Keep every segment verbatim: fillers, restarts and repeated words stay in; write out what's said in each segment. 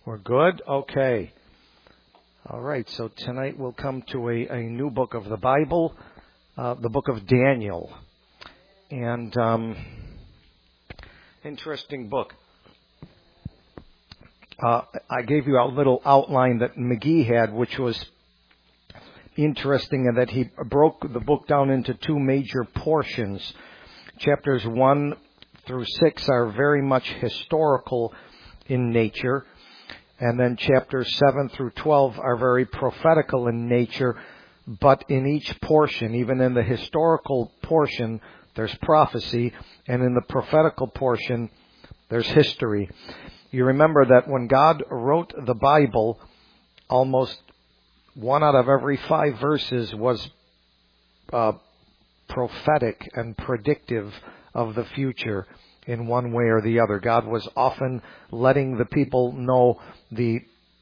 We're good? Okay. All right, so tonight we'll come to a, a new book of the Bible, uh, the book of Daniel. And, um, interesting book. Uh, I gave you a little outline that McGee had, which was interesting in that he broke the book down into two major portions. Chapters one through six are very much historical in nature. And then chapters seven through twelve are very prophetical in nature, but in each portion, even in the historical portion, there's prophecy, and in the prophetical portion, there's history. You remember that when God wrote the Bible, almost one out of every five verses was uh, prophetic and predictive of the future in one way or the other. God was often letting the people know the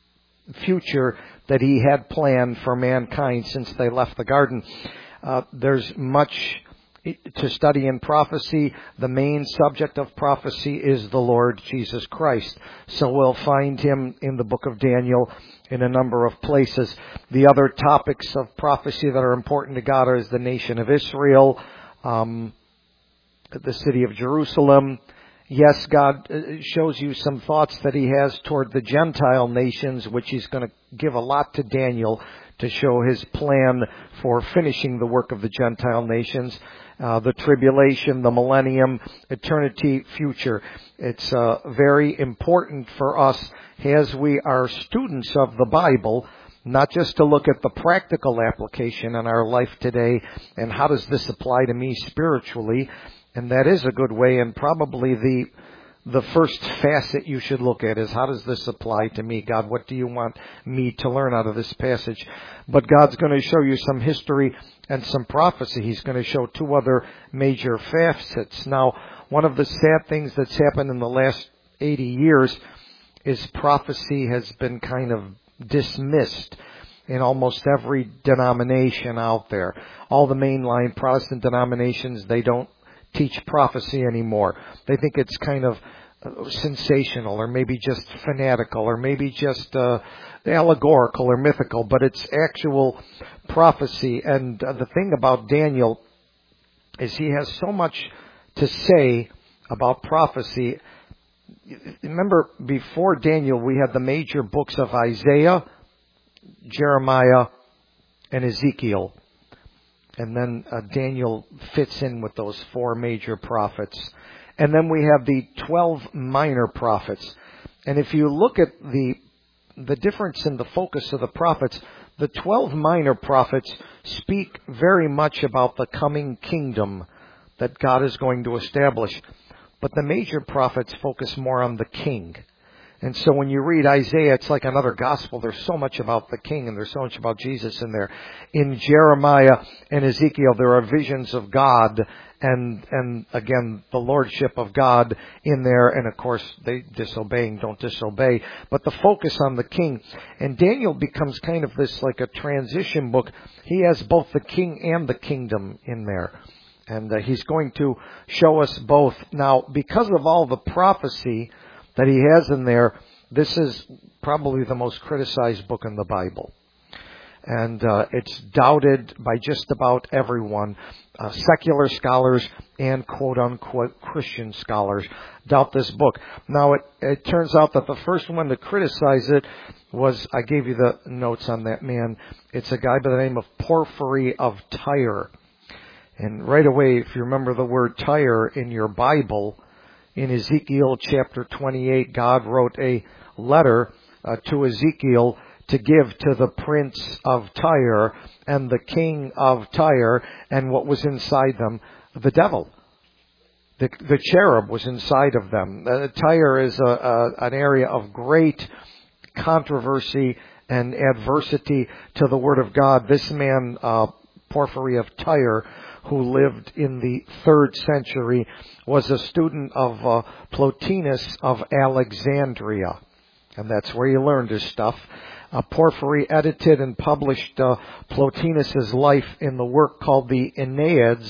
future that He had planned for mankind since they left the garden. Uh, there's much to study in prophecy. The main subject of prophecy is the Lord Jesus Christ. So we'll find Him in the book of Daniel in a number of places. The other topics of prophecy that are important to God are the nation of Israel, um, the city of Jerusalem. Yes, God shows you some thoughts that He has toward the Gentile nations, which He's going to give a lot to Daniel to show His plan for finishing the work of the Gentile nations, uh, the tribulation, the millennium, eternity, future. It's uh, very important for us as we are students of the Bible, not just to look at the practical application in our life today and how does this apply to me spiritually. And that is a good way, and probably the the first facet you should look at is how does this apply to me? God, what do you want me to learn out of this passage? But God's going to show you some history and some prophecy. He's going to show two other major facets. Now, one of the sad things that's happened in the last eighty years is prophecy has been kind of dismissed in almost every denomination out there. All the mainline Protestant denominations, they don't teach prophecy anymore. They think it's kind of uh, sensational, or maybe just fanatical, or maybe just uh, allegorical or mythical, but it's actual prophecy. And uh, the thing about Daniel is he has so much to say about prophecy. Remember, before Daniel, we had the major books of Isaiah, Jeremiah, and Ezekiel. And then uh, Daniel fits in with those four major prophets. And then we have the twelve minor prophets. And if you look at the the difference in the focus of the prophets, the twelve minor prophets speak very much about the coming kingdom that God is going to establish. But the major prophets focus more on the king. And so when you read Isaiah, it's like another gospel. There's so much about the king, and there's so much about Jesus in there. In Jeremiah and Ezekiel, there are visions of God and, and again, the lordship of God in there. And of course, they disobeying, don't disobey. But the focus on the king. And Daniel becomes kind of this like a transition book. He has both the king and the kingdom in there. And uh, he's going to show us both. Now, because of all the prophecy that he has in there, this is probably the most criticized book in the Bible. And uh, it's doubted by just about everyone. Uh, secular scholars and quote-unquote Christian scholars doubt this book. Now, it, it turns out that the first one to criticize it was, I gave you the notes on that man. It's a guy by the name of Porphyry of Tyre. And right away, if you remember the word Tyre in your Bible, in Ezekiel chapter twenty-eight, God wrote a letter uh, to Ezekiel to give to the prince of Tyre and the king of Tyre, and what was inside them? The devil. The, the cherub was inside of them. Uh, Tyre is a, a, an area of great controversy and adversity to the Word of God. This man, uh, Porphyry of Tyre, who lived in the third century, was a student of uh, Plotinus of Alexandria. And that's where he learned his stuff. Uh, Porphyry edited and published uh, Plotinus' life in the work called the Enneads,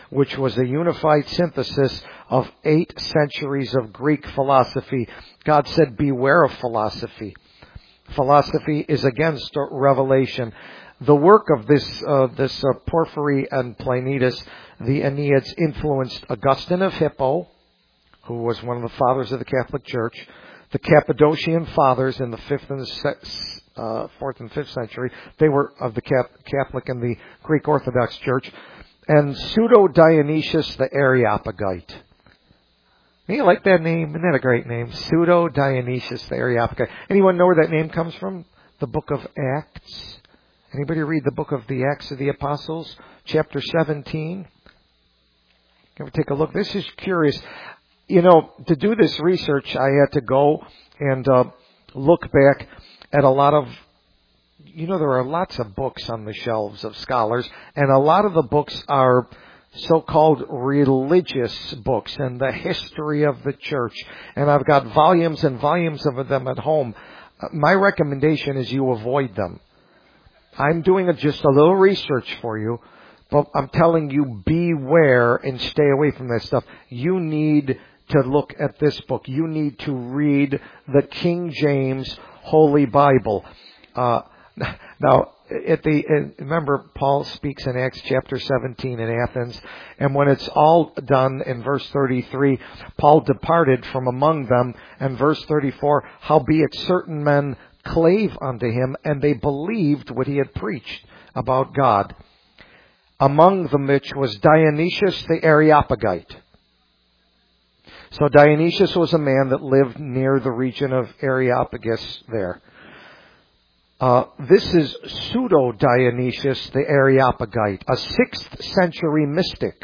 which was a unified synthesis of eight centuries of Greek philosophy. God said, beware of philosophy. Philosophy is against revelation. The work of this uh, this uh, Porphyry and Plancius, the Enneads, influenced Augustine of Hippo, who was one of the fathers of the Catholic Church, the Cappadocian Fathers in the fifth and the uh, fourth and fifth century. They were of the Catholic and the Greek Orthodox Church, and Pseudo-Dionysius the Areopagite. You like that name? Isn't that a great name? Pseudo-Dionysius the Areopagite. Anyone know where that name comes from? The book of Acts. Anybody read the book of the Acts of the Apostles, chapter seventeen? Can we take a look? This is curious. You know, to do this research, I had to go and uh, look back at a lot of, you know, there are lots of books on the shelves of scholars, and a lot of the books are so-called religious books and the history of the church. And I've got volumes and volumes of them at home. Uh, my recommendation is you avoid them. I'm doing a, just a little research for you, but I'm telling you, beware and stay away from that stuff. You need to look at this book. You need to read the King James Holy Bible. Uh, now, at the remember, Paul speaks in Acts chapter seventeen in Athens, and when it's all done in verse thirty-three, Paul departed from among them, and verse thirty-four, howbeit certain men clave unto him, and they believed what he had preached about God. Among them which was Dionysius the Areopagite. So Dionysius was a man that lived near the region of Areopagus there. Uh, this is Pseudo-Dionysius the Areopagite, a sixth century mystic.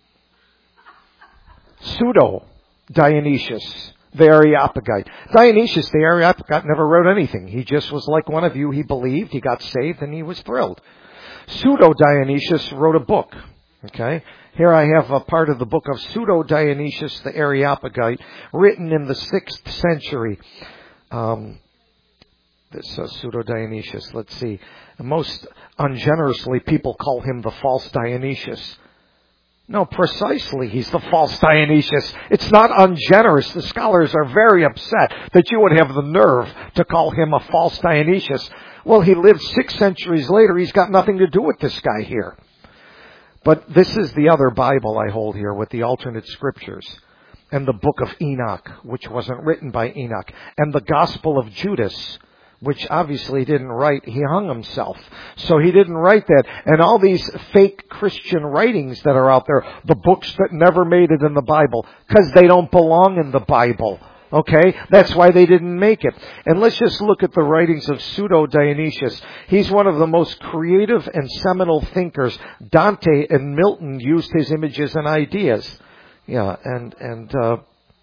Pseudo-Dionysius the Areopagite. Dionysius the Areopagite never wrote anything. He just was like one of you. He believed, he got saved, and he was thrilled. Pseudo-Dionysius wrote a book. Okay? Here I have a part of the book of Pseudo-Dionysius the Areopagite, written in the sixth century. Um, this uh, Pseudo-Dionysius, let's see. Most ungenerously, people call him the false Dionysius. No, precisely, he's the false Dionysius. It's not ungenerous. The scholars are very upset that you would have the nerve to call him a false Dionysius. Well, he lived six centuries later. He's got nothing to do with this guy here. But this is the other Bible I hold here with the alternate scriptures. And the book of Enoch, which wasn't written by Enoch. And the Gospel of Judas, which obviously he didn't write. He hung himself. So he didn't write that. And all these fake Christian writings that are out there, the books that never made it in the Bible, because they don't belong in the Bible. Okay? That's why they didn't make it. And let's just look at the writings of Pseudo-Dionysius. He's one of the most creative and seminal thinkers. Dante and Milton used his images and ideas. Yeah, and, and, uh,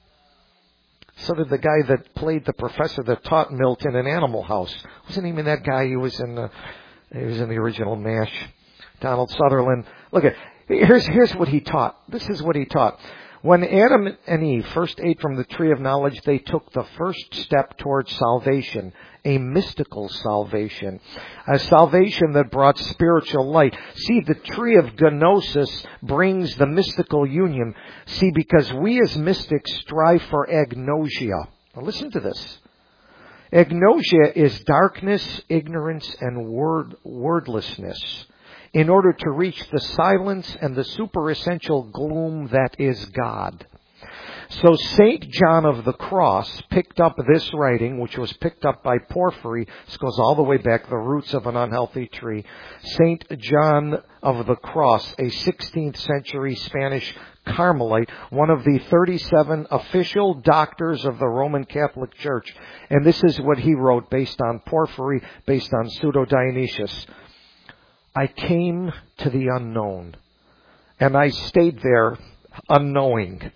so did the guy that played the professor that taught Milton in Animal House. Wasn't even that guy? He was in the, he was in the original MASH. Donald Sutherland. Look at, here's, here's what he taught. This is what he taught. When Adam and Eve first ate from the tree of knowledge, they took the first step towards salvation, a mystical salvation, a salvation that brought spiritual light. See, the tree of gnosis brings the mystical union. See, because we as mystics strive for agnosia. Now listen to this. Agnosia is darkness, ignorance, and word, wordlessness, in order to reach the silence and the superessential gloom that is God. So Saint John of the Cross picked up this writing, which was picked up by Porphyry. This goes all the way back, the roots of an unhealthy tree. Saint John of the Cross, a sixteenth century Spanish Carmelite, one of the thirty-seven official doctors of the Roman Catholic Church. And this is what he wrote based on Porphyry, based on Pseudo-Dionysius. I came to the unknown, and I stayed there unknowing,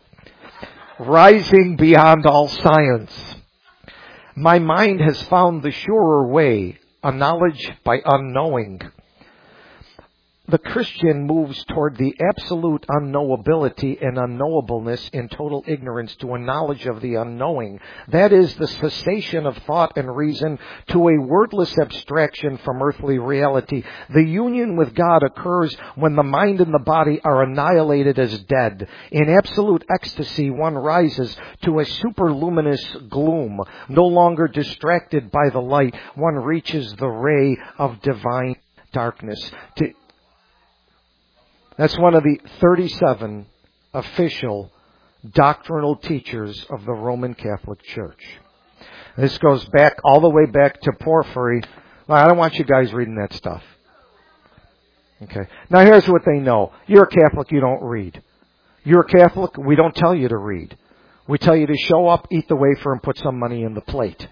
rising beyond all science. My mind has found the surer way, a knowledge by unknowing. the Christian moves toward the absolute unknowability and unknowableness in total ignorance to a knowledge of the unknowing. That is the cessation of thought and reason to a wordless abstraction from earthly reality. The union with God occurs when the mind and the body are annihilated as dead. In absolute ecstasy, one rises to a superluminous gloom. No longer distracted by the light, one reaches the ray of divine darkness. To That's one of the thirty-seven official doctrinal teachers of the Roman Catholic Church. This goes back all the way back to Porphyry. Well, I don't want you guys reading that stuff. Okay. Now here's what they know. You're a Catholic, you don't read. You're a Catholic, we don't tell you to read. We tell you to show up, eat the wafer, and put some money in the plate.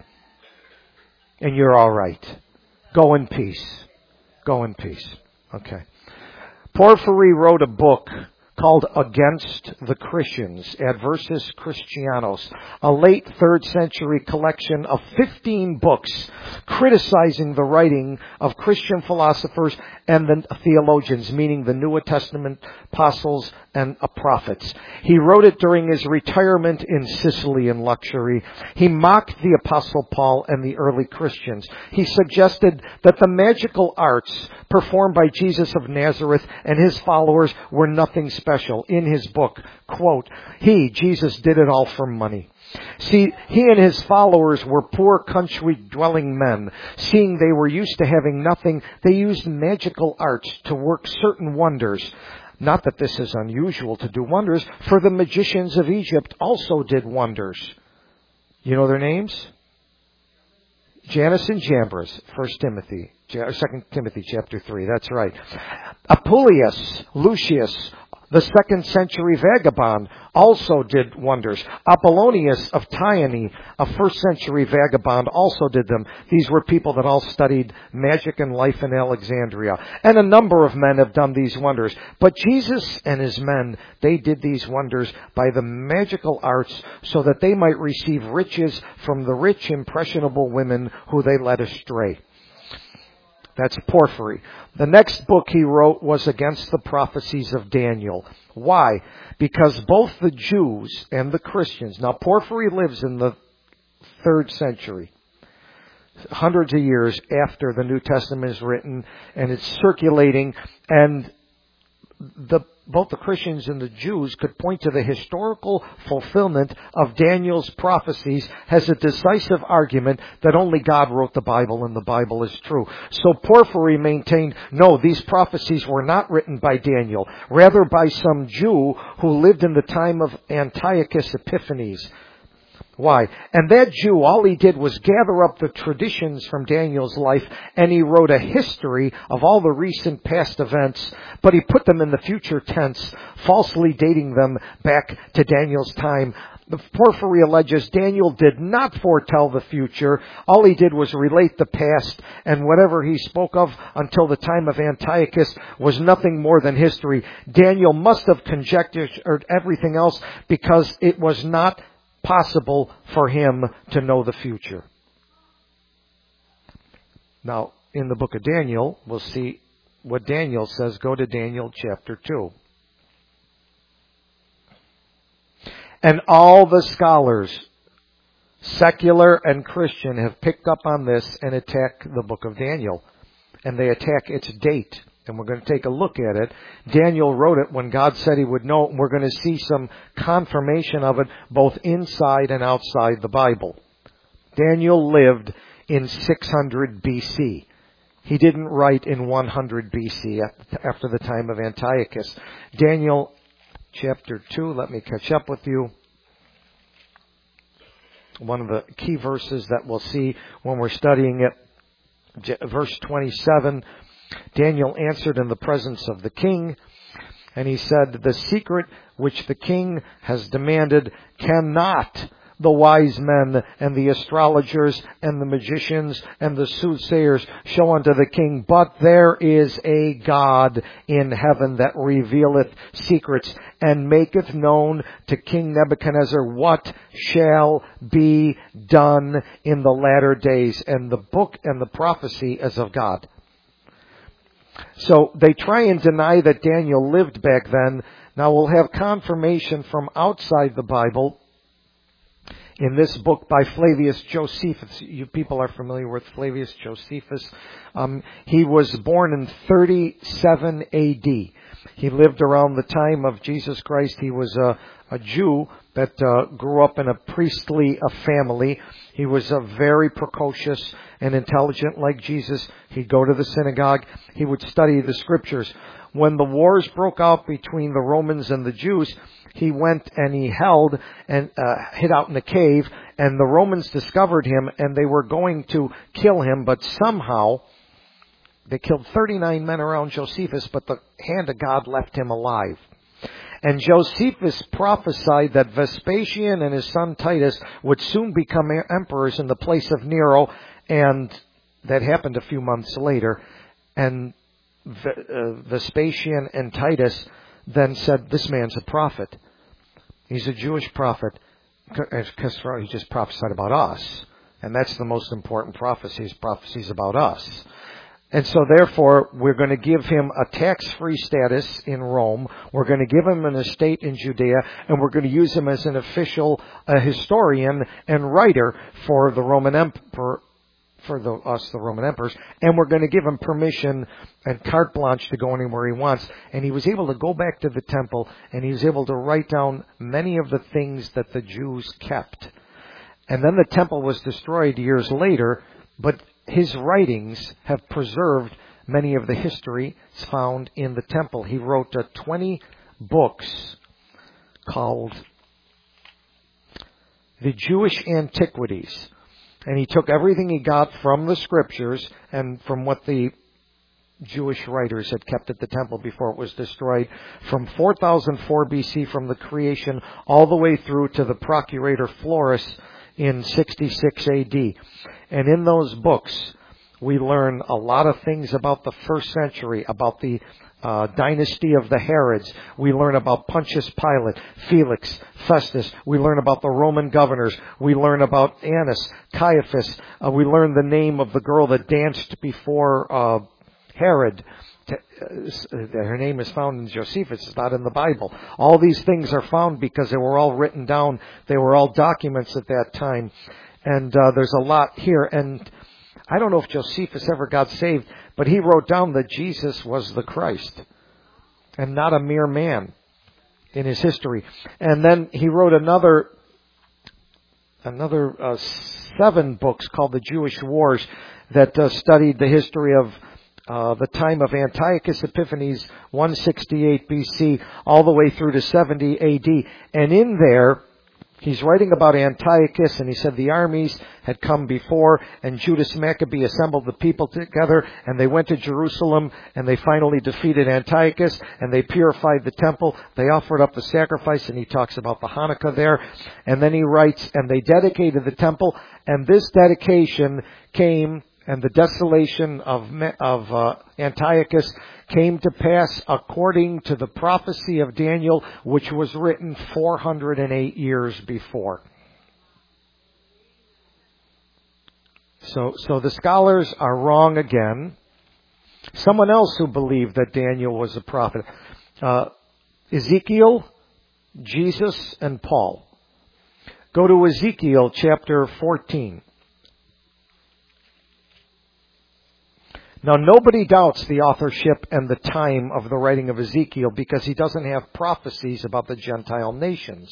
And you're all right. Go in peace. Go in peace. Okay. Porphyry wrote a book called Against the Christians, Adversus Christianos, a late third century collection of fifteen books criticizing the writing of Christian philosophers and the theologians, meaning the New Testament apostles and prophets. He wrote it during his retirement in Sicily in luxury. He mocked the Apostle Paul and the early Christians. He suggested that the magical arts performed by Jesus of Nazareth and his followers were nothing special. In his book, quote, he, Jesus, did it all for money. See, he and his followers were poor country-dwelling men. Seeing they were used to having nothing, they used magical arts to work certain wonders. Not that this is unusual to do wonders, for the magicians of Egypt also did wonders. You know their names? Janus and Jambres, First Timothy, Second Timothy chapter three, that's right. Apuleius, Lucius, the second century vagabond, also did wonders. Apollonius of Tyane, a first century vagabond, also did them. These were people that all studied magic and life in Alexandria. And a number of men have done these wonders. But Jesus and his men, they did these wonders by the magical arts so that they might receive riches from the rich, impressionable women who they led astray. That's Porphyry. The next book he wrote was Against the Prophecies of Daniel. Why? Because both the Jews and the Christians... Now, Porphyry lives in the third century, hundreds of years after the New Testament is written, and it's circulating, and the both the Christians and the Jews could point to the historical fulfillment of Daniel's prophecies as a decisive argument that only God wrote the Bible and the Bible is true. So Porphyry maintained, no, these prophecies were not written by Daniel, rather by some Jew who lived in the time of Antiochus Epiphanes. Why? And that Jew, all he did was gather up the traditions from Daniel's life, and he wrote a history of all the recent past events, but he put them in the future tense, falsely dating them back to Daniel's time. The Porphyry alleges Daniel did not foretell the future. All he did was relate the past, and whatever he spoke of until the time of Antiochus was nothing more than history. Daniel must have conjectured everything else because it was not possible for him to know the future. Now, in the book of Daniel, we'll see what Daniel says. Go to Daniel chapter two. And all the scholars, secular and Christian, have picked up on this and attack the book of Daniel. And they attack its date. And we're going to take a look at it. Daniel wrote it when God said he would know it. And we're going to see some confirmation of it both inside and outside the Bible. Daniel lived in six hundred B C. He didn't write in one hundred B C after the time of Antiochus. Daniel chapter two, let me catch up with you. One of the key verses that we'll see when we're studying it, verse twenty-seven. Daniel answered in the presence of the king, and he said, the secret which the king has demanded cannot the wise men and the astrologers and the magicians and the soothsayers show unto the king, but there is a God in heaven that revealeth secrets and maketh known to King Nebuchadnezzar what shall be done in the latter days. And the book and the prophecy is of God. So they try and deny that Daniel lived back then. Now we'll have confirmation from outside the Bible in this book by Flavius Josephus. You people are familiar with Flavius Josephus. Um, he was born in thirty-seven A D. He lived around the time of Jesus Christ. He was a, a Jew that uh, grew up in a priestly uh, family. He was uh, very precocious and intelligent like Jesus. He'd go to the synagogue. He would study the scriptures. When the wars broke out between the Romans and the Jews, he went and he held and uh, hid out in a cave, and the Romans discovered him, and they were going to kill him, but somehow they killed thirty-nine men around Josephus, but the hand of God left him alive. And Josephus prophesied that Vespasian and his son Titus would soon become emperors in the place of Nero, and that happened a few months later. And Vespasian and Titus then said, this man's a prophet. He's a Jewish prophet, because he just prophesied about us. And that's the most important prophecies, prophecies about us. And so therefore, we're going to give him a tax-free status in Rome. We're going to give him an estate in Judea, and we're going to use him as an official uh, historian and writer for the Roman Emperor, for the, us, the Roman emperors, and we're going to give him permission and carte blanche to go anywhere he wants. And he was able to go back to the temple, and he was able to write down many of the things that the Jews kept. And then the temple was destroyed years later, but his writings have preserved many of the history found in the temple. He wrote uh, twenty books called The Jewish Antiquities. And he took everything he got from the scriptures and from what the Jewish writers had kept at the temple before it was destroyed, from four thousand four B C, from the creation, all the way through to the Procurator Florus in sixty-six A D. And in those books, we learn a lot of things about the first century, about the uh, dynasty of the Herods. We learn about Pontius Pilate, Felix, Festus. We learn about the Roman governors. We learn about Annas, Caiaphas. Uh, we learn the name of the girl that danced before uh, Herod. Her name is found in Josephus. It's not in the Bible. All these things are found because they were all written down. They were all documents at that time. And uh, there's a lot here. And I don't know if Josephus ever got saved, but he wrote down that Jesus was the Christ and not a mere man in his history. And then he wrote another another uh, seven books called the Jewish Wars that uh, studied the history of Uh, the time of Antiochus Epiphanes, one sixty-eight B C, all the way through to seventy A D. And in there, he's writing about Antiochus, and he said the armies had come before, and Judas Maccabee assembled the people together, and they went to Jerusalem, and they finally defeated Antiochus, and they purified the temple. They offered up the sacrifice, and he talks about the Hanukkah there. And then he writes, and they dedicated the temple, and this dedication came, and the desolation of of uh, Antiochus came to pass according to the prophecy of Daniel, which was written four hundred eight years before. So, so the scholars are wrong again. Someone else who believed that Daniel was a prophet, uh, Ezekiel, Jesus, and Paul. Go to Ezekiel chapter fourteen. Now, nobody doubts the authorship and the time of the writing of Ezekiel because he doesn't have prophecies about the Gentile nations.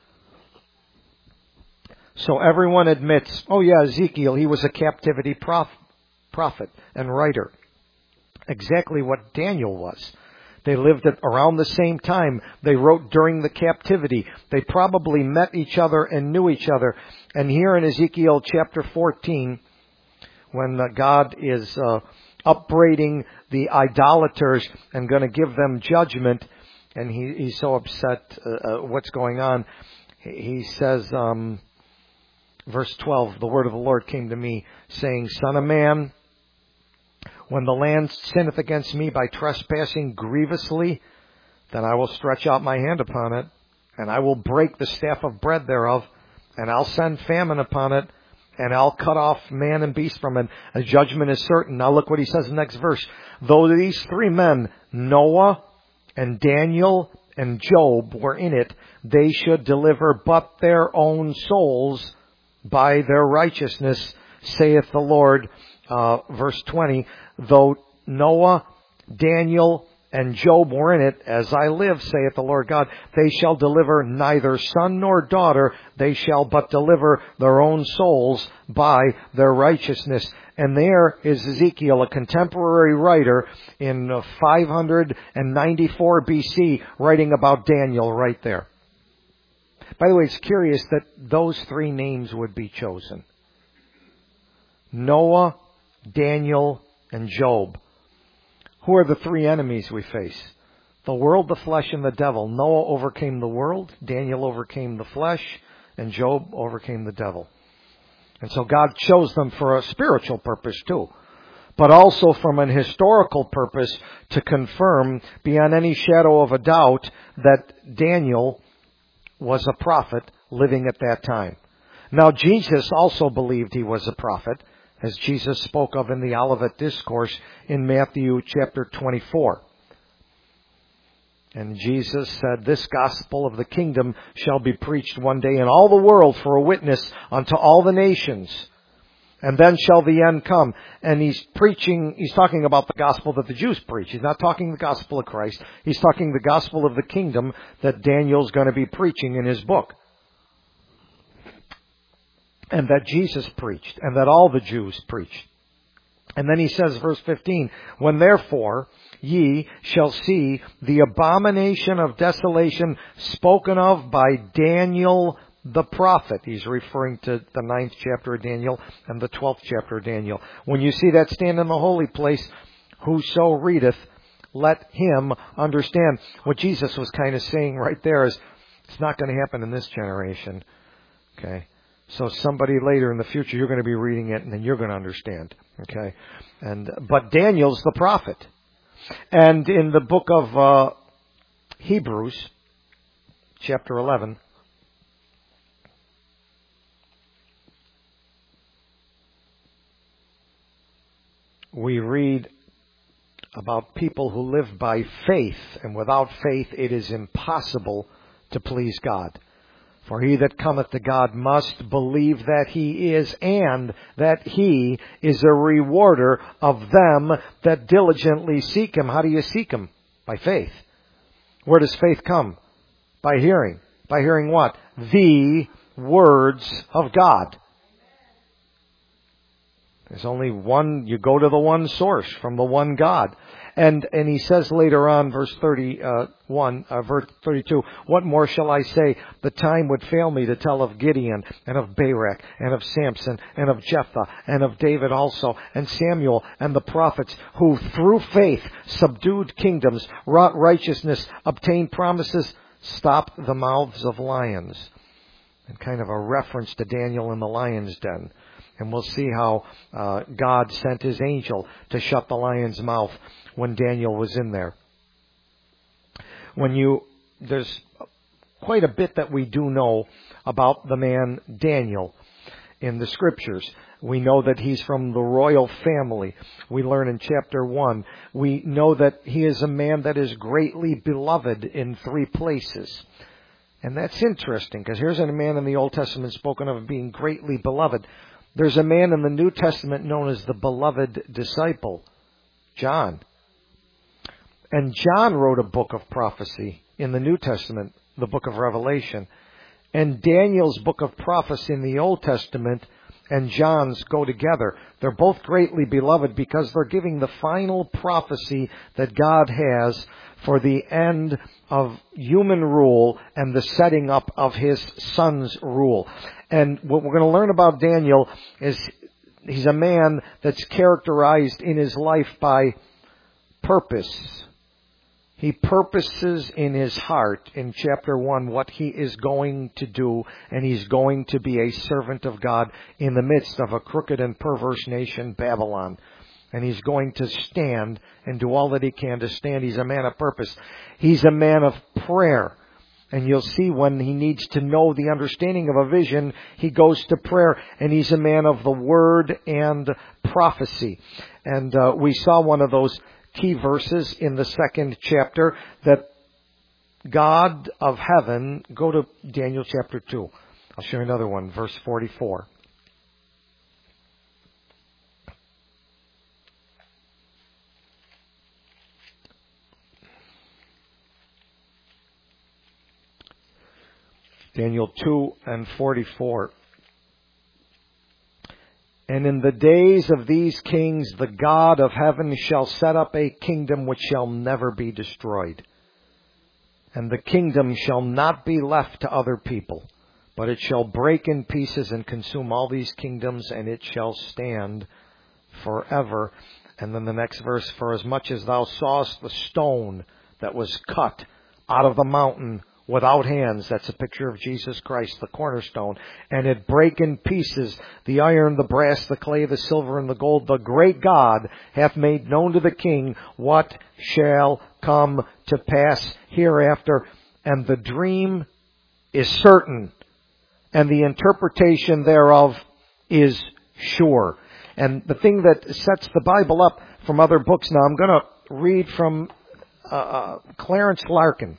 So everyone admits, oh yeah, Ezekiel, he was a captivity prof- prophet and writer. Exactly what Daniel was. They lived at around the same time. They wrote during the captivity. They probably met each other and knew each other. And here in Ezekiel chapter fourteen, when God is Uh, upbraiding the idolaters and going to give them judgment, and he, he's so upset uh, uh, what's going on. He says, um, verse twelve, the word of the Lord came to me, saying, Son of man, when the land sinneth against me by trespassing grievously, then I will stretch out my hand upon it, and I will break the staff of bread thereof, and I'll send famine upon it, And I'll cut off man and beast from it. A judgment is certain. Now look what he says in the next verse. Though these three men, Noah and Daniel and Job, were in it, they should deliver but their own souls by their righteousness, saith the Lord. Uh, verse twenty, though Noah, Daniel, and Job were in it, as I live, saith the Lord God, they shall deliver neither son nor daughter, they shall but deliver their own souls by their righteousness. And there is Ezekiel, a contemporary writer in five ninety-four B C, writing about Daniel right there. By the way, it's curious that those three names would be chosen. Noah, Daniel, and Job. Who are the three enemies we face? The world, the flesh, and the devil. Noah overcame the world, Daniel overcame the flesh, and Job overcame the devil. And so God chose them for a spiritual purpose too, but also from an historical purpose to confirm beyond any shadow of a doubt that Daniel was a prophet living at that time. Now Jesus also believed he was a prophet, as Jesus spoke of in the Olivet Discourse in Matthew chapter twenty-four. And Jesus said, this gospel of the kingdom shall be preached one day in all the world for a witness unto all the nations. And then shall the end come. And he's preaching, he's talking about the gospel that the Jews preach. He's not talking the gospel of Christ. He's talking the gospel of the kingdom that Daniel's going to be preaching in his book. And that Jesus preached, and that all the Jews preached. And then he says, verse fifteen, when therefore ye shall see the abomination of desolation spoken of by Daniel the prophet. He's referring to the ninth chapter of Daniel and the twelfth chapter of Daniel. When you see that stand in the holy place, whoso readeth, let him understand. What Jesus was kind of saying right there is, it's not going to happen in this generation. Okay. So somebody later in the future, you're going to be reading it and then you're going to understand. Okay. And, but Daniel's the prophet. And in the book of uh, Hebrews, chapter eleven, we read about people who live by faith, and without faith it is impossible to please God. For he that cometh to God must believe that he is, and that he is a rewarder of them that diligently seek him. How do you seek him? By faith. Where does faith come? By hearing. By hearing what? The words of God. There's only one, you go to the one source, from the one God. And and he says later on, verse thirty-one, uh, verse thirty-two, what more shall I say? The time would fail me to tell of Gideon, and of Barak, and of Samson, and of Jephthah, and of David also, and Samuel, and the prophets, who through faith subdued kingdoms, wrought righteousness, obtained promises, stopped the mouths of lions. And kind of a reference to Daniel in the lion's den. And we'll see how uh, God sent his angel to shut the lion's mouth when Daniel was in there. When you, there's quite a bit that we do know about the man Daniel in the scriptures. We know that he's from the royal family. We learn in chapter one. We know that he is a man that is greatly beloved in three places. And that's interesting, because here's a man in the Old Testament spoken of being greatly beloved. There's a man in the New Testament known as the beloved disciple, John. And John wrote a book of prophecy in the New Testament, the book of Revelation. And Daniel's book of prophecy in the Old Testament and John's go together. They're both greatly beloved because they're giving the final prophecy that God has for the end of human rule and the setting up of his son's rule. And what we're going to learn about Daniel is he's a man that's characterized in his life by purpose. He purposes in his heart in chapter one what he is going to do, and he's going to be a servant of God in the midst of a crooked and perverse nation, Babylon. And he's going to stand and do all that he can to stand. He's a man of purpose. He's a man of prayer. And you'll see when he needs to know the understanding of a vision, he goes to prayer, and he's a man of the word and prophecy. And uh, we saw one of those key verses in the second chapter, that God of heaven, go to Daniel chapter two. I'll share another one, verse forty-four. Daniel two and forty-four. And in the days of these kings, the God of heaven shall set up a kingdom which shall never be destroyed. And the kingdom shall not be left to other people, but it shall break in pieces and consume all these kingdoms, and it shall stand forever. And then the next verse, for as much as thou sawest the stone that was cut out of the mountain without hands, that's a picture of Jesus Christ, the cornerstone, and it break in pieces the iron, the brass, the clay, the silver, and the gold, the great God hath made known to the king what shall come to pass hereafter. And the dream is certain, and the interpretation thereof is sure. And the thing that sets the Bible up from other books, now I'm going to read from uh, Clarence Larkin,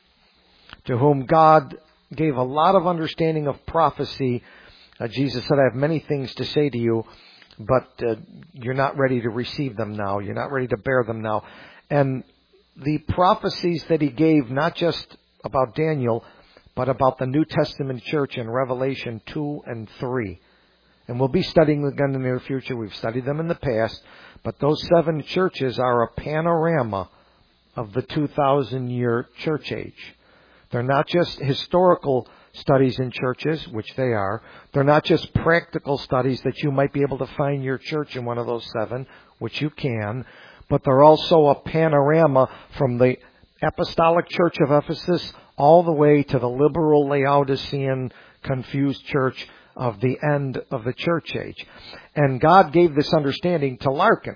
to whom God gave a lot of understanding of prophecy. Uh, Jesus said, I have many things to say to you, but uh, you're not ready to receive them now. You're not ready to bear them now. And the prophecies that he gave, not just about Daniel, but about the New Testament church in Revelation two and three. And we'll be studying them again in the near future. We've studied them in the past. But those seven churches are a panorama of the two thousand year church age. They're not just historical studies in churches, which they are. They're not just practical studies that you might be able to find your church in one of those seven, which you can. But they're also a panorama from the apostolic church of Ephesus all the way to the liberal Laodicean confused church of the end of the church age. And God gave this understanding to Larkin.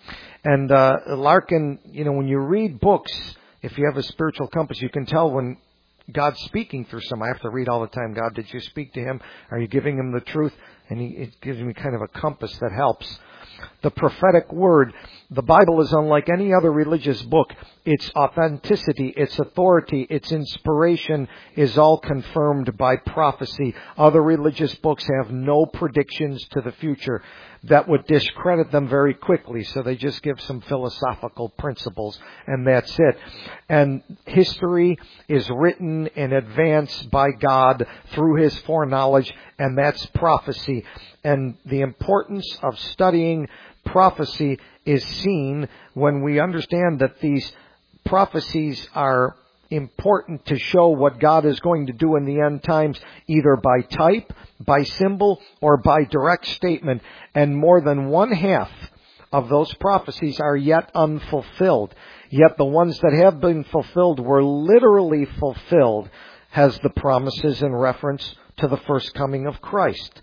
And uh, Larkin, you know, when you read books, if you have a spiritual compass, you can tell when God's speaking through some. I have to read all the time, God, did you speak to him? Are you giving him the truth? And he, it gives me kind of a compass that helps. The prophetic word, the Bible is unlike any other religious book. Its authenticity, its authority, its inspiration is all confirmed by prophecy. Other religious books have no predictions to the future. That would discredit them very quickly, so they just give some philosophical principles, and that's it. And history is written in advance by God through his foreknowledge, and that's prophecy. And the importance of studying prophecy is seen when we understand that these prophecies are important to show what God is going to do in the end times, either by type, by symbol, or by direct statement. And more than one half of those prophecies are yet unfulfilled. Yet the ones that have been fulfilled were literally fulfilled as the promises in reference to the first coming of Christ.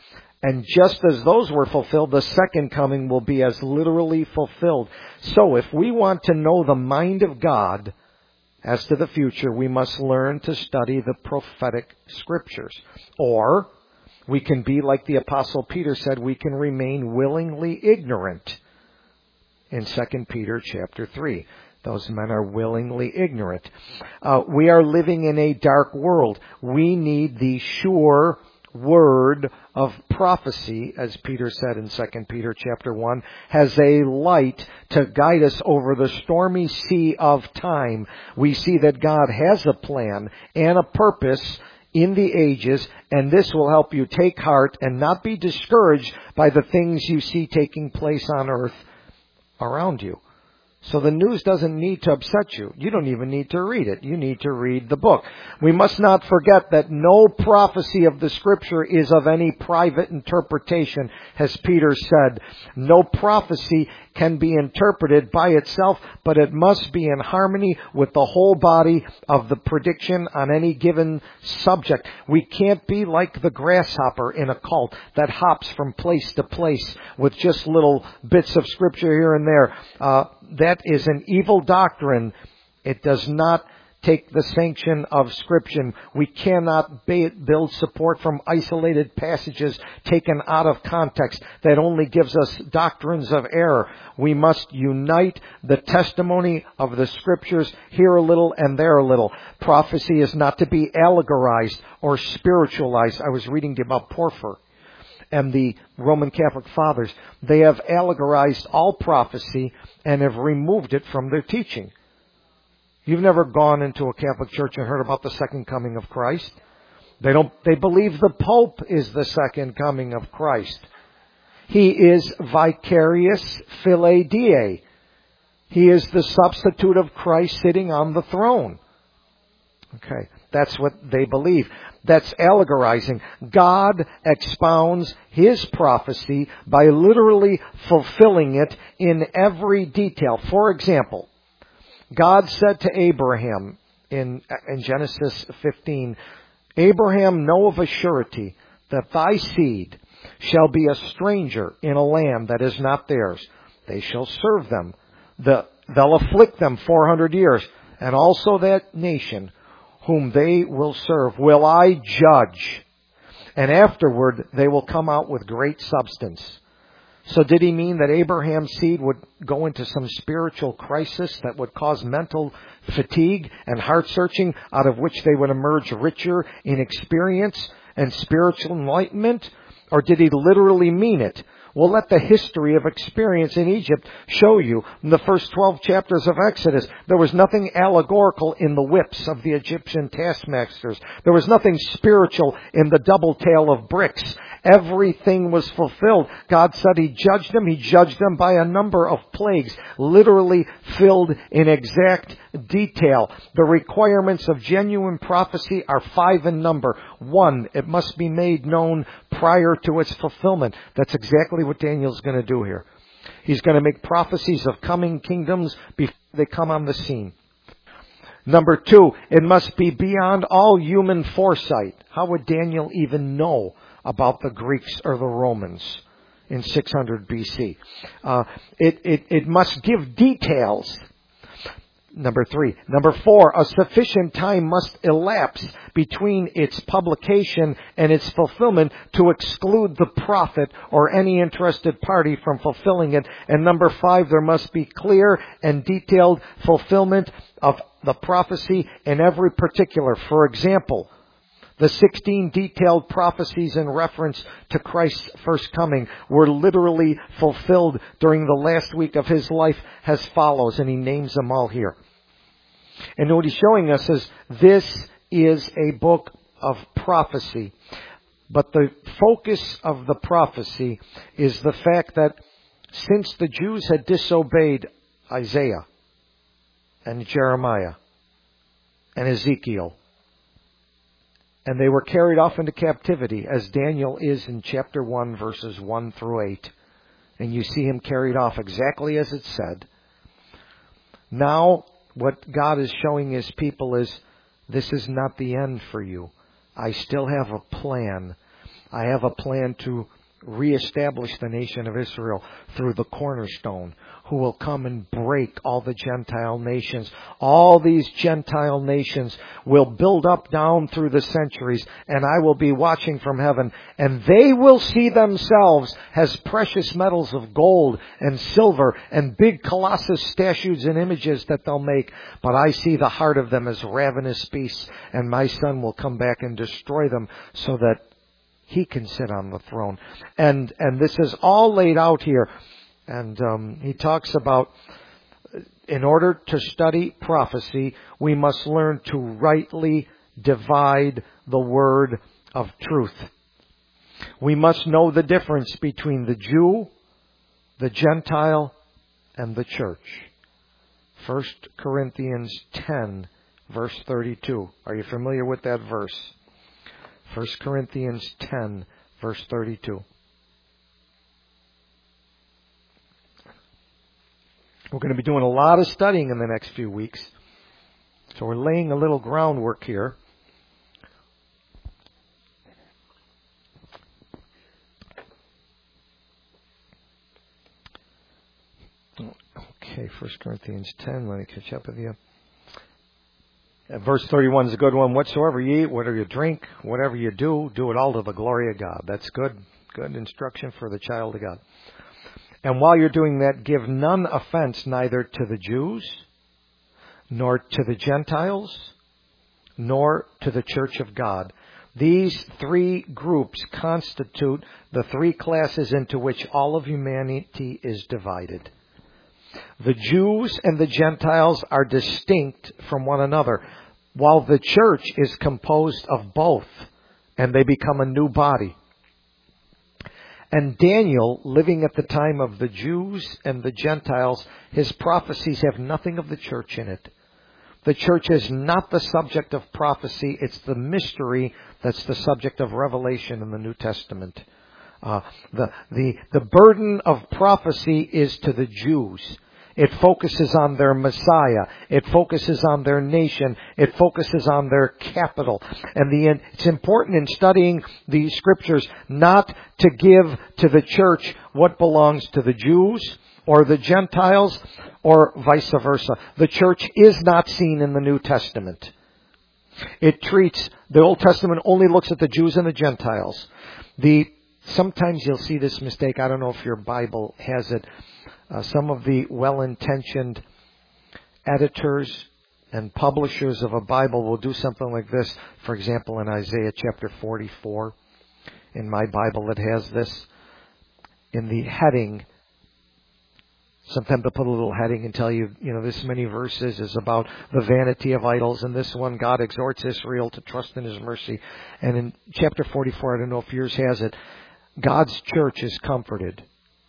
And just as those were fulfilled, the second coming will be as literally fulfilled. So if we want to know the mind of God as to the future, we must learn to study the prophetic scriptures. Or we can be like the Apostle Peter said, we can remain willingly ignorant in Second Peter chapter three. Those men are willingly ignorant. Uh, we are living in a dark world. We need the sure word of prophecy, as Peter said in Second Peter chapter one, has a light to guide us over the stormy sea of time. We see that God has a plan and a purpose in the ages, and this will help you take heart and not be discouraged by the things you see taking place on earth around you. So the news doesn't need to upset you. You don't even need to read it. You need to read the book. We must not forget that no prophecy of the Scripture is of any private interpretation. As Peter said, no prophecy can be interpreted by itself, but it must be in harmony with the whole body of the prediction on any given subject. We can't be like the grasshopper in a cult that hops from place to place with just little bits of Scripture here and there. Uh, that is an evil doctrine. It does not take the sanction of Scripture. We cannot build support from isolated passages taken out of context that only gives us doctrines of error. We must unite the testimony of the Scriptures here a little and there a little. Prophecy is not to be allegorized or spiritualized. I was reading about Porphyr and the Roman Catholic Fathers. They have allegorized all prophecy and have removed it from their teaching. You've never gone into a Catholic church and heard about the second coming of Christ. They don't, they believe the Pope is the second coming of Christ. He is vicarious filii Dei. He is the substitute of Christ sitting on the throne. Okay, that's what they believe. That's allegorizing. God expounds His prophecy by literally fulfilling it in every detail. For example, God said to Abraham in, in Genesis fifteen, Abraham, know of a surety that thy seed shall be a stranger in a land that is not theirs. They shall serve them. The, they'll afflict them four hundred years. And also that nation whom they will serve will I judge. And afterward they will come out with great substance. So did he mean that Abraham's seed would go into some spiritual crisis that would cause mental fatigue and heart searching, out of which they would emerge richer in experience and spiritual enlightenment? Or did he literally mean it? Well, let the history of experience in Egypt show you. In the first twelve chapters of Exodus, there was nothing allegorical in the whips of the Egyptian taskmasters. There was nothing spiritual in the double tail of bricks. Everything was fulfilled. God said He judged them. He judged them by a number of plagues, literally filled in exact detail. The requirements of genuine prophecy are five in number. One, it must be made known prior to its fulfillment. That's exactly what Daniel's going to do here. He's going to make prophecies of coming kingdoms before they come on the scene. Number two, it must be beyond all human foresight. How would Daniel even know about the Greeks or the Romans in six hundred B C? Uh, it, it, it must give details. Number three. Number four, a sufficient time must elapse between its publication and its fulfillment to exclude the prophet or any interested party from fulfilling it. And number five, there must be clear and detailed fulfillment of the prophecy in every particular. For example, the sixteen detailed prophecies in reference to Christ's first coming were literally fulfilled during the last week of His life as follows, and He names them all here. And what He's showing us is this is a book of prophecy. But the focus of the prophecy is the fact that since the Jews had disobeyed Isaiah and Jeremiah and Ezekiel, and they were carried off into captivity, as Daniel is in chapter one, verses one through eight. And you see him carried off exactly as it said. Now, what God is showing His people is, this is not the end for you. I still have a plan. I have a plan to reestablish the nation of Israel through the cornerstone, who will come and break all the Gentile nations. All these Gentile nations will build up down through the centuries, and I will be watching from heaven, and they will see themselves as precious metals of gold and silver and big colossus statues and images that they'll make. But I see the heart of them as ravenous beasts, and my Son will come back and destroy them so that He can sit on the throne. And and this is all laid out here. And um, he talks about, in order to study prophecy, we must learn to rightly divide the word of truth. We must know the difference between the Jew, the Gentile, and the church. First Corinthians ten, verse thirty-two. Are you familiar with that verse? First Corinthians ten, verse thirty-two. We're going to be doing a lot of studying in the next few weeks. So we're laying a little groundwork here. Okay, First Corinthians ten, let me catch up with you. Verse thirty-one is a good one. Whatsoever you eat, whatever you drink, whatever you do, do it all to the glory of God. That's good, good instruction for the child of God. And while you're doing that, give none offense neither to the Jews, nor to the Gentiles, nor to the church of God. These three groups constitute the three classes into which all of humanity is divided. The Jews and the Gentiles are distinct from one another, while the church is composed of both, and they become a new body. And Daniel, living at the time of the Jews and the Gentiles, his prophecies have nothing of the church in it. The church is not the subject of prophecy. It's the mystery that's the subject of revelation in the New Testament. Uh, the, the, the burden of prophecy is to the Jews. It focuses on their Messiah. It focuses on their nation. It focuses on their capital. And the, it's important in studying the Scriptures not to give to the church what belongs to the Jews or the Gentiles or vice versa. The church is not seen in the New Testament. It treats, the Old Testament only looks at the Jews and the Gentiles. The Sometimes you'll see this mistake. I don't know if your Bible has it. Uh, some of the well-intentioned editors and publishers of a Bible will do something like this. For example, in Isaiah chapter forty-four, in my Bible it has this. In the heading, sometimes they'll put a little heading and tell you, you know, this many verses is about the vanity of idols. And this one, God exhorts Israel to trust in His mercy. And in chapter forty-four, I don't know if yours has it, God's church is comforted.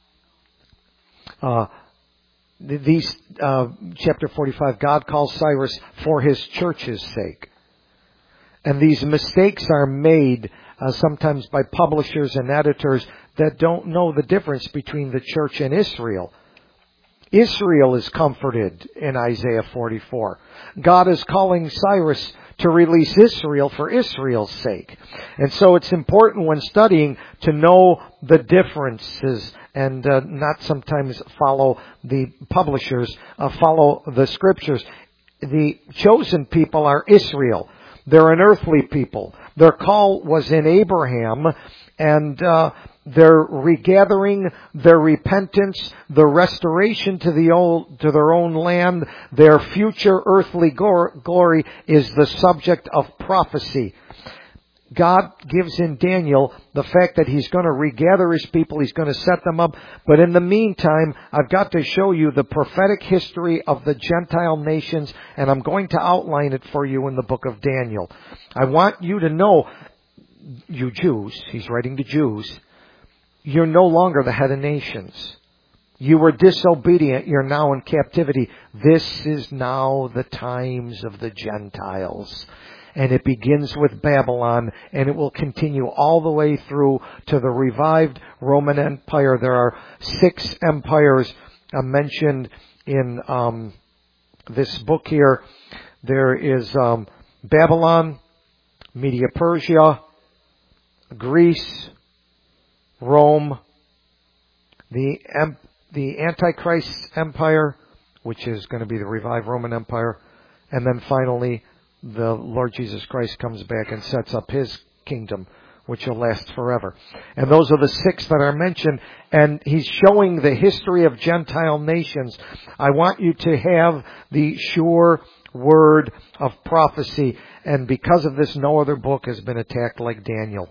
Uh, these, uh, chapter forty-five, God calls Cyrus for His church's sake. And these mistakes are made uh, sometimes by publishers and editors that don't know the difference between the church and Israel. Israel is comforted in Isaiah forty-four. God is calling Cyrus to release Israel for Israel's sake. And so it's important when studying to know the differences and uh, not sometimes follow the publishers, uh, follow the Scriptures. The chosen people are Israel. They're an earthly people. Their call was in Abraham, and uh, their regathering, their repentance, the restoration to the old, to their own land, their future earthly glory is the subject of prophecy. God gives in Daniel the fact that He's going to regather His people, He's going to set them up. But in the meantime, I've got to show you the prophetic history of the Gentile nations, and I'm going to outline it for you in the book of Daniel. I want you to know, you Jews, he's writing to Jews, you're no longer the head of nations. You were disobedient, you're now in captivity. This is now the times of the Gentiles. And it begins with Babylon, and it will continue all the way through to the revived Roman Empire. There are six empires uh, mentioned in um, this book here. There is um, Babylon, Media-Persia, Greece, Rome, the em- the Antichrist Empire, which is going to be the revived Roman Empire, and then finally the Lord Jesus Christ comes back and sets up His kingdom, which will last forever. And those are the six that are mentioned. And He's showing the history of Gentile nations. I want you to have the sure word of prophecy. And because of this, no other book has been attacked like Daniel.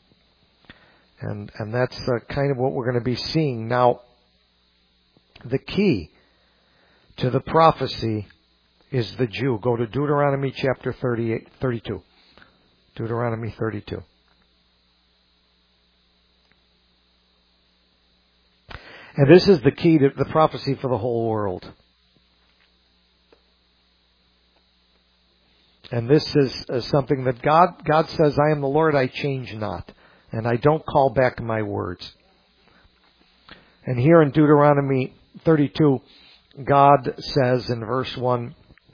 And, and that's uh, kind of what we're going to be seeing. Now, the key to the prophecy is the Jew. Go to Deuteronomy chapter thirty-eight, thirty-two. Deuteronomy thirty-two. And this is the key to the prophecy for the whole world. And this is uh, something that God, God says, I am the Lord, I change not. And I don't call back my words. And here in Deuteronomy thirty-two, God says in verse one,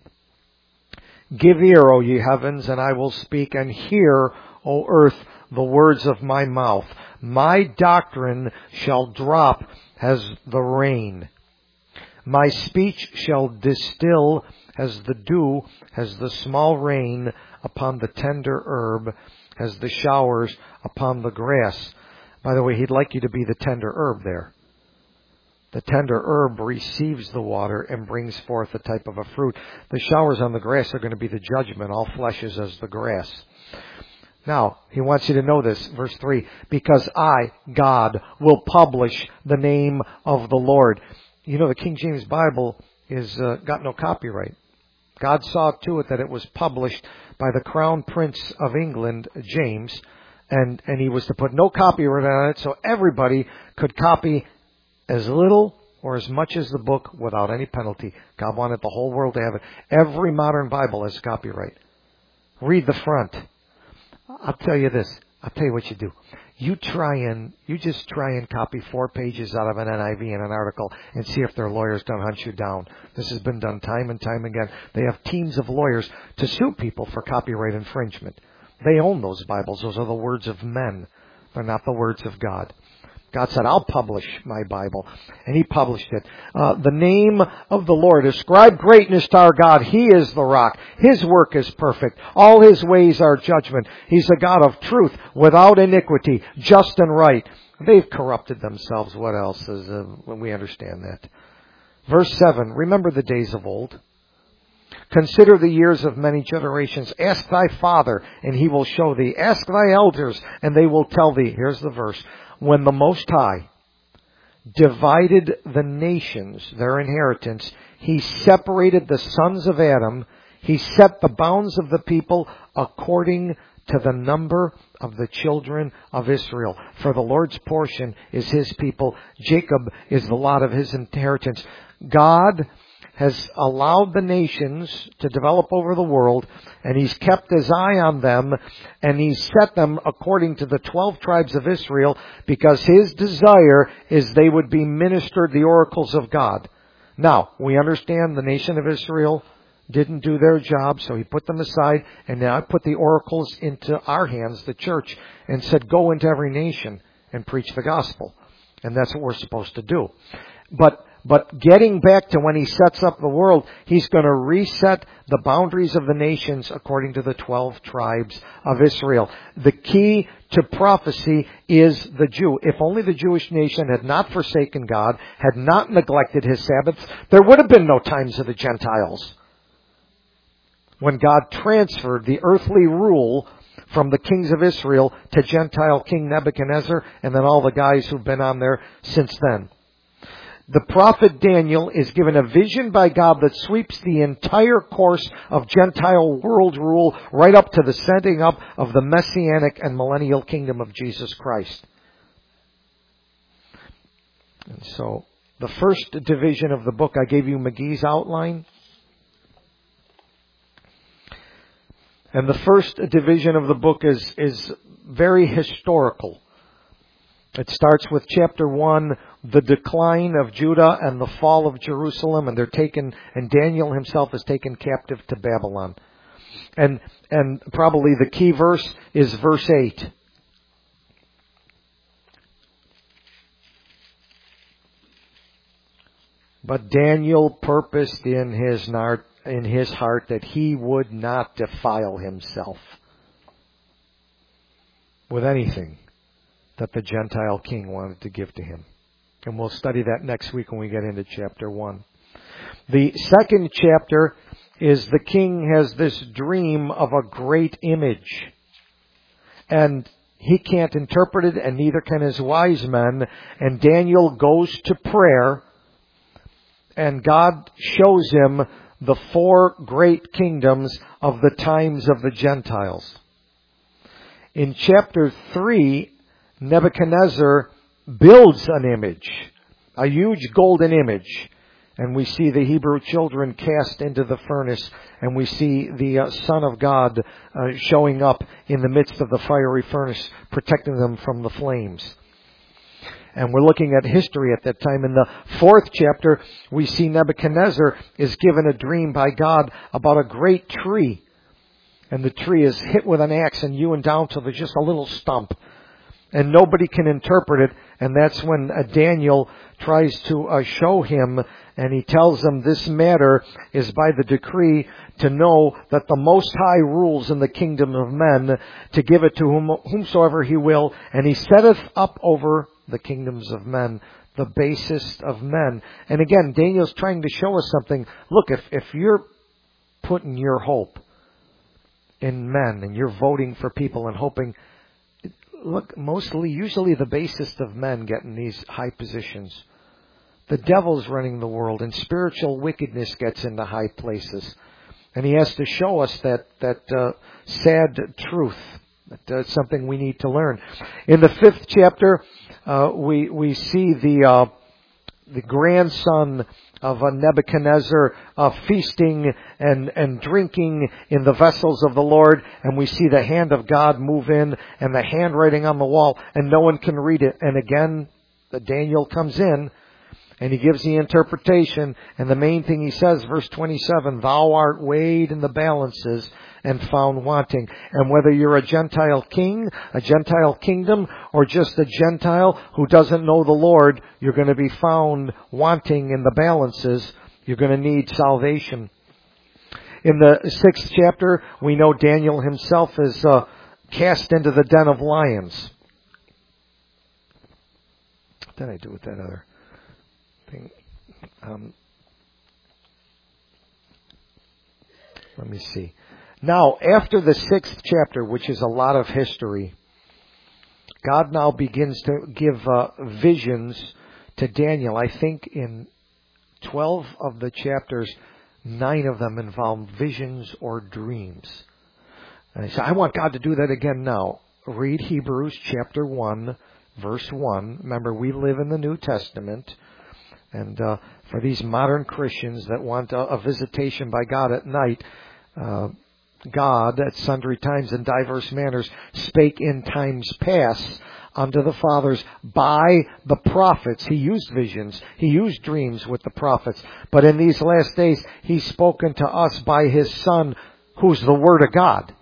Give ear, O ye heavens, and I will speak, and hear, O earth, the words of my mouth. My doctrine shall drop as the rain. My speech shall distill as the dew, as the small rain upon the tender herb, as the showers upon the grass. By the way, he'd like you to be the tender herb there. The tender herb receives the water and brings forth a type of a fruit. The showers on the grass are going to be the judgment. All flesh is as the grass. Now, he wants you to know this, verse three, because I, God, will publish the name of the Lord. You know, the King James Bible is uh, got no copyright. God saw to it that it was published by the Crown Prince of England, James, and, and he was to put no copyright on it, so everybody could copy as little or as much as the book without any penalty. God wanted the whole world to have it. Every modern Bible has copyright. Read the front. I'll tell you this. I'll tell you what you do. You try and, you just try and copy four pages out of an N I V in an article and see if their lawyers don't hunt you down. This has been done time and time again. They have teams of lawyers to sue people for copyright infringement. They own those Bibles. Those are the words of men. They're not the words of God. God said, I'll publish my Bible. And He published it. Uh, the name of the Lord. Ascribe greatness to our God. He is the rock. His work is perfect. All His ways are judgment. He's a God of truth, without iniquity, just and right. They've corrupted themselves. What else is, uh, when we understand that? Verse seven, remember the days of old. Consider the years of many generations. Ask thy father, and he will show thee. Ask thy elders, and they will tell thee. Here's the verse. When the Most High divided the nations, their inheritance, He separated the sons of Adam. He set the bounds of the people according to the number of the children of Israel. For the Lord's portion is His people. Jacob is the lot of His inheritance. God has allowed the nations to develop over the world, and He's kept His eye on them, and He's set them according to the twelve tribes of Israel, because His desire is they would be ministered the oracles of God. Now, we understand the nation of Israel didn't do their job, so He put them aside, and now I put the oracles into our hands, the church, and said, go into every nation and preach the gospel. And that's what we're supposed to do. But But getting back to when He sets up the world, He's going to reset the boundaries of the nations according to the twelve tribes of Israel. The key to prophecy is the Jew. If only the Jewish nation had not forsaken God, had not neglected His Sabbaths, there would have been no times of the Gentiles. When God transferred the earthly rule from the kings of Israel to Gentile King Nebuchadnezzar, and then all the guys who've been on there since then. The prophet Daniel is given a vision by God that sweeps the entire course of Gentile world rule right up to the setting up of the Messianic and millennial kingdom of Jesus Christ. And so, the first division of the book, I gave you McGee's outline. And the first division of the book is, is very historical. It starts with chapter one, the decline of Judah and the fall of Jerusalem, and they're taken, and Daniel himself is taken captive to Babylon. And, and probably the key verse is verse eight. But Daniel purposed in his heart, in his heart that he would not defile himself with anything that the Gentile king wanted to give to him. And we'll study that next week when we get into chapter one. The second chapter is the king has this dream of a great image. And he can't interpret it, and neither can his wise men. And Daniel goes to prayer, and God shows him the four great kingdoms of the times of the Gentiles. In chapter three, Nebuchadnezzar builds an image, a huge golden image. And we see the Hebrew children cast into the furnace, and we see the uh, Son of God uh, showing up in the midst of the fiery furnace, protecting them from the flames. And we're looking at history at that time. In the fourth chapter, we see Nebuchadnezzar is given a dream by God about a great tree. And the tree is hit with an axe and hewn down to just a little stump. and nobody can interpret it. And that's when uh, Daniel tries to uh, show him, and he tells him this matter is by the decree to know that the Most High rules in the kingdom of men, to give it to whom, whomsoever he will, and he setteth up over the kingdoms of men the basest of men. And again, Daniel's trying to show us something. Look, if, if you're putting your hope in men and you're voting for people and hoping, look, mostly, usually the basest of men get in these high positions. The devil's running the world, and spiritual wickedness gets into high places. And he has to show us that, that uh, sad truth. That's uh, something we need to learn. In the fifth chapter, uh, we we see the uh, the grandson of uh, Nebuchadnezzar uh, feasting and, and drinking in the vessels of the Lord, and we see the hand of God move in and the handwriting on the wall, and no one can read it. And again, the Daniel comes in, and he gives the interpretation, and the main thing he says, verse twenty-seven, thou art weighed in the balances and found wanting. And whether you're a Gentile king, a Gentile kingdom, or just a Gentile who doesn't know the Lord, you're going to be found wanting in the balances. You're going to need salvation. In the sixth chapter, we know Daniel himself is uh, cast into the den of lions. What did I do with that other thing? Um, let me see. Now, after the sixth chapter, which is a lot of history, God now begins to give uh, visions to Daniel. I think in twelve of the chapters, nine of them involve visions or dreams. And I say, I want God to do that again now. Read Hebrews chapter one, verse one. Remember, we live in the New Testament. And uh, for these modern Christians that want a, a visitation by God at night, uh, God, at sundry times and diverse manners, spake in times past unto the fathers by the prophets. He used visions. He used dreams with the prophets. But in these last days, He's spoken to us by His Son, who's the Word of God.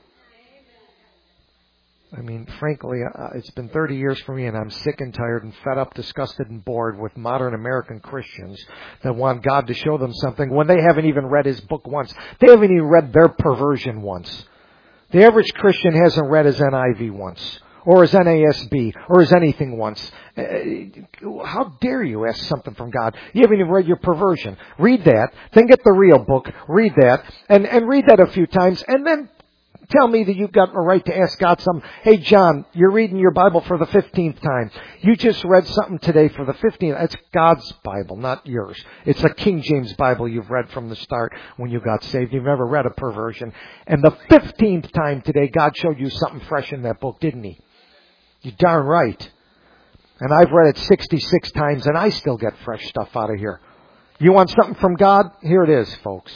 I mean, frankly, uh, it's been thirty years for me, and I'm sick and tired and fed up, disgusted and bored with modern American Christians that want God to show them something when they haven't even read His book once. They haven't even read their perversion once. The average Christian hasn't read his N I V once, or his N A S B, or his anything once. Uh, how dare you ask something from God? You haven't even read your perversion. Read that, then get the real book, read that, and, and read that a few times, and then tell me that you've got a right to ask God something. Hey, John, you're reading your Bible for the fifteenth time. You just read something today for the fifteenth. It's God's Bible, not yours. It's a King James Bible you've read from the start when you got saved. You've never read a perversion. And the fifteenth time today, God showed you something fresh in that book, didn't He? You're darn right. And I've read it sixty-six times, and I still get fresh stuff out of here. You want something from God? Here it is, folks.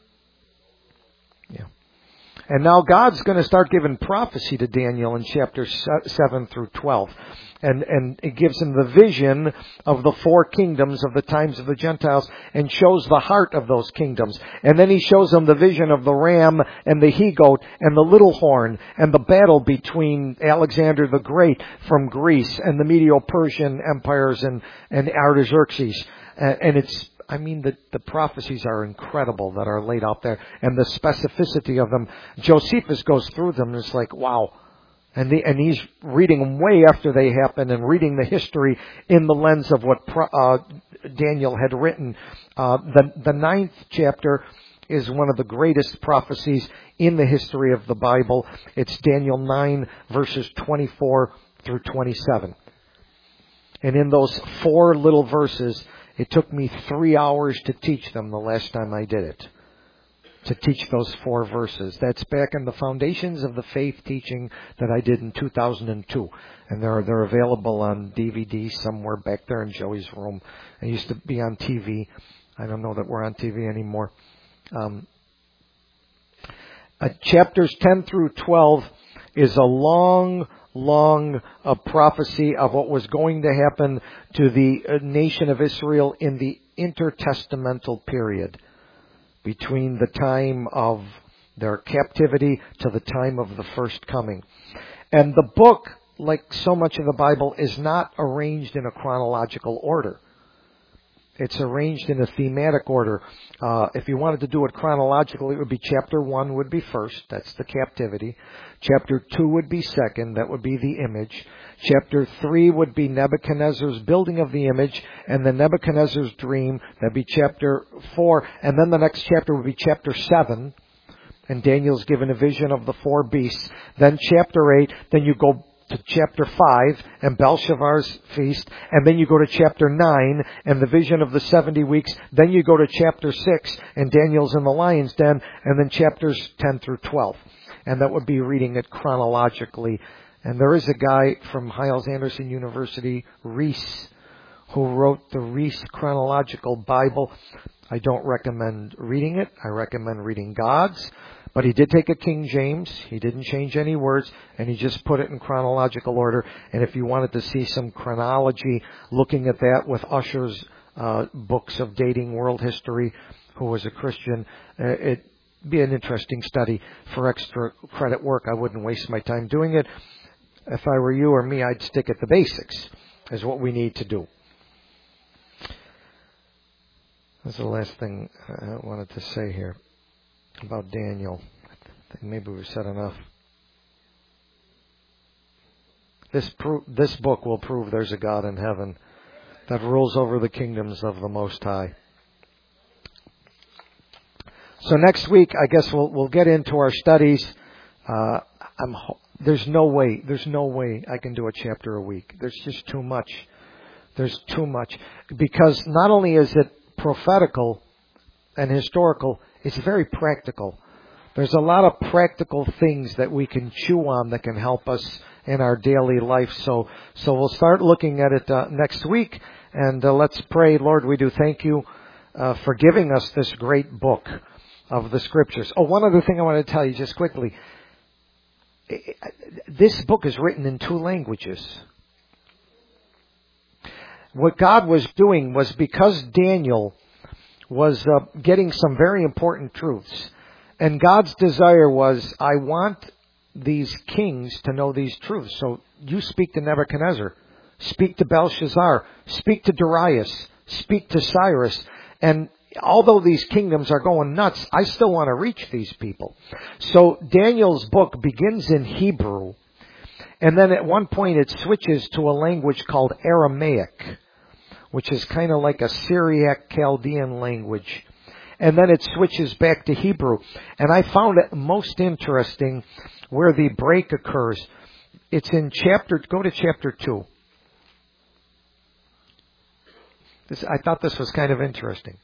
Yeah. And now God's going to start giving prophecy to Daniel in chapters seven through twelve. And, and it gives him the vision of the four kingdoms of the times of the Gentiles and shows the heart of those kingdoms. And then he shows him the vision of the ram and the he-goat and the little horn and the battle between Alexander the Great from Greece and the Medo-Persian empires and, and Artaxerxes. And it's I mean, the, the prophecies are incredible that are laid out there, and the specificity of them. Josephus goes through them, and it's like, wow. And, the, and he's reading them way after they happened and reading the history in the lens of what uh, Daniel had written. Uh, the, the ninth chapter is one of the greatest prophecies in the history of the Bible. It's Daniel nine, verses twenty-four through twenty-seven. And in those four little verses, it took me three hours to teach them the last time I did it. To teach those four verses. That's back in the Foundations of the Faith teaching that I did in two thousand two. And they're, they're available on D V D somewhere back there in Joey's room. I used to be on T V. I don't know that we're on T V anymore. Um, uh, chapters ten through twelve is a long, long uh, prophecy of what was going to happen to the uh, nation of Israel in the intertestamental period between the time of their captivity to the time of the first coming. And the book like so much of the Bible, is not arranged in a chronological order. It's arranged in a thematic order. Uh, if you wanted to do it chronologically, it would be chapter one would be first. That's the captivity. Chapter two would be second. That would be the image. Chapter three would be Nebuchadnezzar's building of the image, and then Nebuchadnezzar's dream. That'd be chapter four. And then the next chapter would be chapter seven. And Daniel's given a vision of the four beasts. Then chapter eight. Then you go to chapter five and Belshazzar's feast, and then you go to chapter nine and the vision of the seventy weeks, then you go to chapter six and Daniel's in the lion's den, and then chapters ten through twelve. And that would be reading it chronologically. And there is a guy from Hyles-Anderson University, Reese, who wrote the Reese Chronological Bible. I don't recommend reading it. I recommend reading God's. But he did take a King James. He didn't change any words, and he just put it in chronological order. And if you wanted to see some chronology, looking at that with Ussher's uh, books of dating world history, who was a Christian, uh, it'd be an interesting study. For extra credit work, I wouldn't waste my time doing it. If I were you or me, I'd stick at the basics, is what we need to do. That's the last thing I wanted to say here about Daniel. I think maybe we've said enough. This pro- this book will prove there's a God in heaven that rules over the kingdoms of the Most High. So next week, I guess we'll we'll get into our studies. Uh, I'm there's no way there's no way I can do a chapter a week. There's just too much. There's too much, because not only is it prophetical and historical, it's very practical. There's a lot of practical things that we can chew on that can help us in our daily life. So, so we'll start looking at it uh, next week, and uh, let's pray. Lord, we do thank you uh, for giving us this great book of the Scriptures. Oh, one other thing I want to tell you just quickly. This book is written in two languages. What God was doing was, because Daniel was uh, getting some very important truths, and God's desire was, I want these kings to know these truths. So you speak to Nebuchadnezzar, speak to Belshazzar, speak to Darius, speak to Cyrus, and although these kingdoms are going nuts, I still want to reach these people. So Daniel's book begins in Hebrew, and then at one point it switches to a language called Aramaic, which is kind of like a Syriac Chaldean language. And then it switches back to Hebrew. And I found it most interesting where the break occurs. It's in chapter, go to chapter two. This, I thought this was kind of interesting.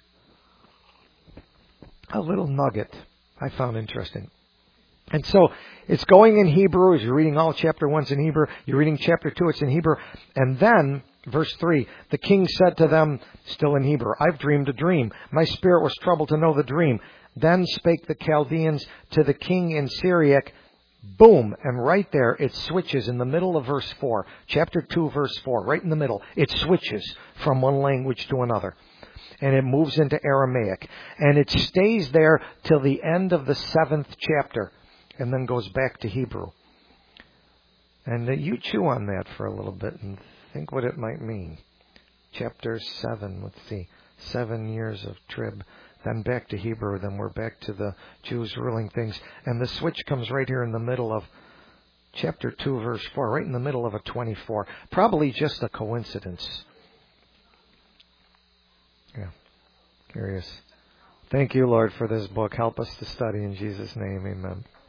A little nugget I found interesting. And so it's going in Hebrew. As you're reading all chapter one's in Hebrew. You're reading chapter two, it's in Hebrew. And then, verse three, the king said to them, still in Hebrew, I've dreamed a dream. My spirit was troubled to know the dream. Then spake the Chaldeans to the king in Syriac. Boom. And right there, it switches in the middle of verse four. Chapter two, verse four. Right in the middle. It switches from one language to another. And it moves into Aramaic. And it stays there till the end of the seventh chapter. And then goes back to Hebrew. And uh, you chew on that for a little bit and think what it might mean. Chapter seven, let's see. Seven years of trib. Then back to Hebrew. Then we're back to the Jews ruling things. And the switch comes right here in the middle of chapter two, verse four. Right in the middle of a twenty-four. Probably just a coincidence. Yeah. Curious. Thank you, Lord, for this book. Help us to study in Jesus' name. Amen.